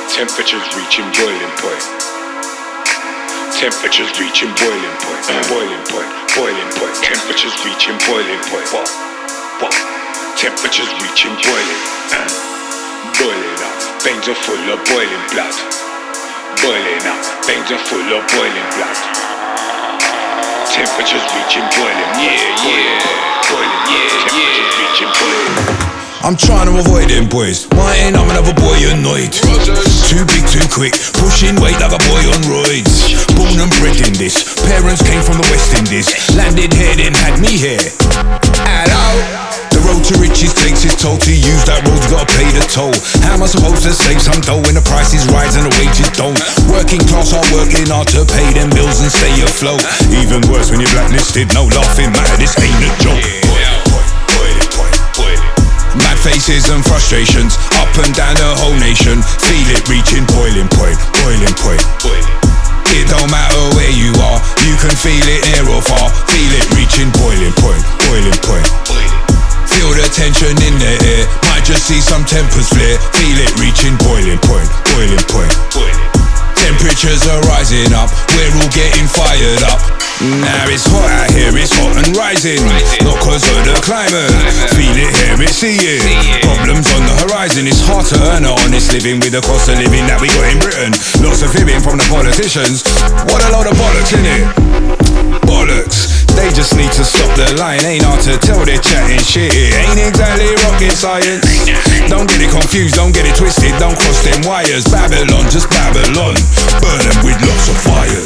Temperatures reaching boiling point. Temperatures reaching boiling point. Boiling point, boiling point. Temperatures reaching boiling point. What? Temperatures reaching boiling. Boiling up. Veins are full of boiling blood. Boiling up. Veins are full of boiling blood. Temperatures reaching boiling. Boiling. Temperatures reaching boiling. I'm trying to avoid them boys. Why ain't I'm another boy annoyed? Too big, too quick, pushing weight like a boy on roids. Born and bred in this, parents came from the West Indies. Landed here, then had me here. Hello. The road to riches takes its toll. To use that road, you gotta pay the toll. How am I supposed to save some dough when the prices rise and the wages don't? Working class are working hard to pay them bills and stay afloat. Even worse when you're blacklisted, no laughing matter, this ain't a joke. Mad faces and frustrations, up and down the whole nation. Feel it reaching boiling point, boiling point. It don't matter where you are, you can feel it near or far. Feel it reaching boiling point, boiling point. Feel the tension in the air, might just see some tempers flare. Feel it reaching boiling point, boiling point. Temperatures are rising up, we're all getting fired up. Now it's hot out here, it's hot and rising. Not cause of the climate, feel it, hear it, see it. Problems on the horizon, it's hard to earn an honest living with the cost of living that we got in Britain. Lots of fibbing from the politicians, what a load of bollocks innit? Bollocks, they just need to stop the line. Ain't hard to tell they're chatting shit, it ain't exactly rocket science. Don't get it confused, don't get it twisted, don't cross them wires. Babylon, just Babylon, burn them with lots of fires.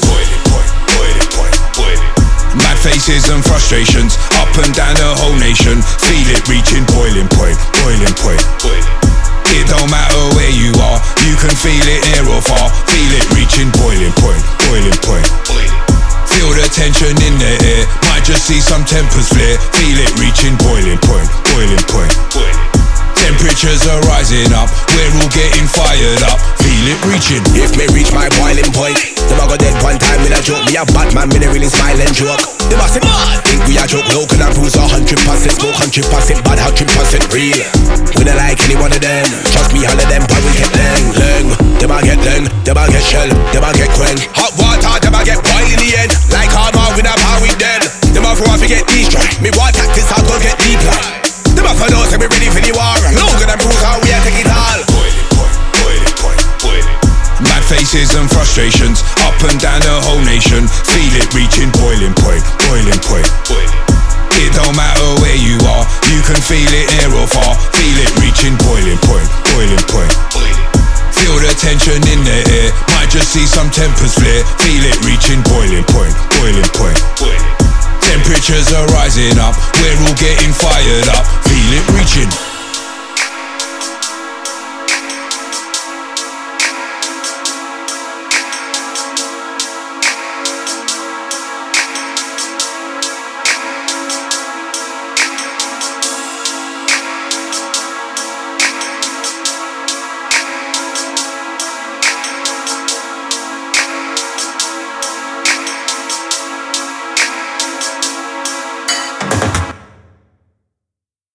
Mad faces and frustrations, up and down the whole nation. Feel it reaching boiling point, boiling point. It don't matter where you are, you can feel it near or far. Feel it reaching boiling point, boiling point. Feel the tension in the air, might just see some tempers flare. Feel it reaching boiling point, boiling point. Temperatures are rising up, we're all getting fired up. Feel it reaching. If me reach my boiling point, them a go dead one time in a joke. Me a Batman, me a really smile and joke. Them a say mad, think we a joke. Local and bruise 100% smoke, 100% bad, 100% real. We don't like any one of them, trust me, all of them, but we get leng. Them a get leng, them a get shell, them a get queng. Hot water, them a get boil in the end. Like armor, we not power with them. Them a throw off, we get destroy. Me war tactics, I'll go get deep like. Them a for those, say we ready for the war. Local and bruise, how we a take it all. Mad faces and frustrations, up and down the whole nation. Feel it reaching boiling point, boiling point. It don't matter where you are, you can feel it near or far. Feel it reaching boiling point, boiling point. Feel the tension in the air, might just see some tempers flare. Feel it reaching boiling point, boiling point. Temperatures are rising up, we're all getting fired up.